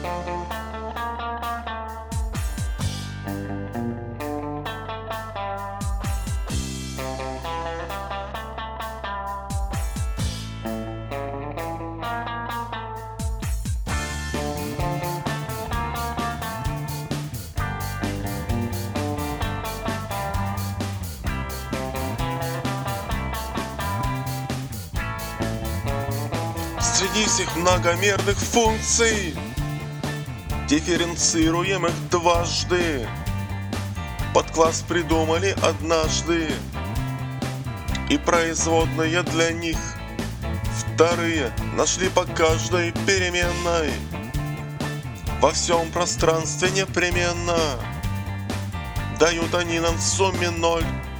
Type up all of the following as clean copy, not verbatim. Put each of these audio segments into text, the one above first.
Среди всех многомерных функций дифференцируем их дважды. Подкласс придумали однажды, и производные для них вторые нашли по каждой переменной. Во всем пространстве непременно дают они нам в сумме 0.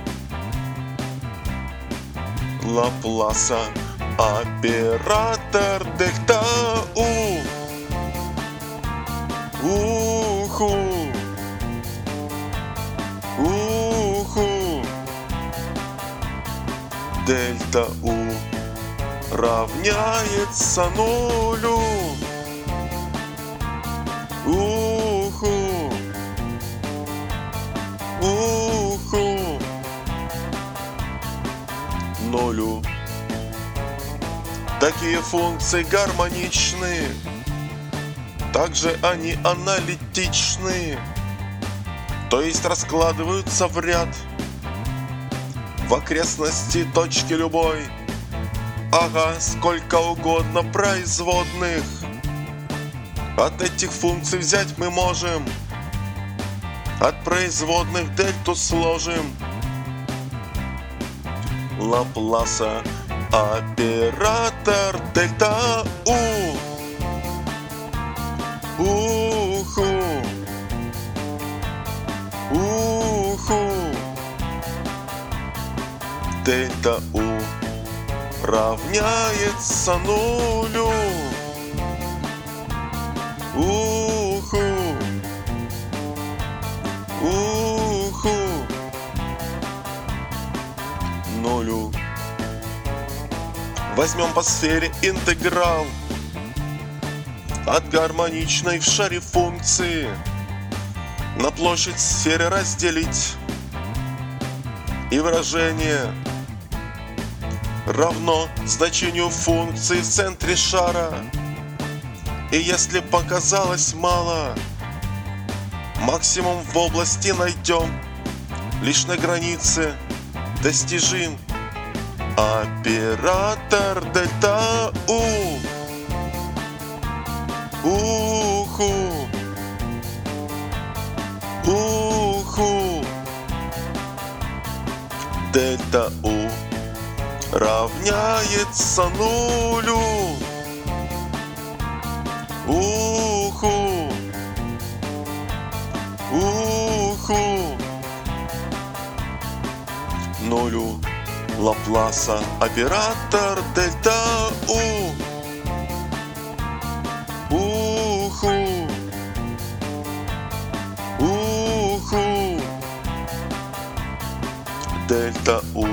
Лапласа оператор дельта У. Уху. Уху. Дельта У равняется нулю. Уху. Уху. Нулю. Такие функции гармоничны, также они аналитичны, то есть раскладываются в ряд в окрестности точки любой. Ага, сколько угодно производных. От этих функций взять мы можем, от производных дельту сложим. Лапласа оператор дельта У. Уху. Уху. Дельта У равняется нулю. Уху. Уху. Нулю. Возьмем по сфере интеграл от гармоничной в шаре функции на площадь сферы разделить, и выражение равно значению функции в центре шара. И если показалось мало, максимум в области найдем, лишь на границе достижим. Оператор дельта У. Уху. Уху. Дельта У равняется нулю. Уху. Уху. Нулю. Лапласа оператор дельта У. Уху. Уху. Дельта У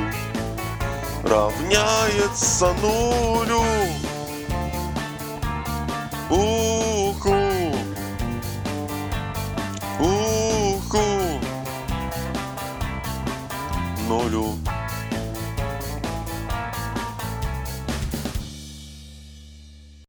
равняется нулю.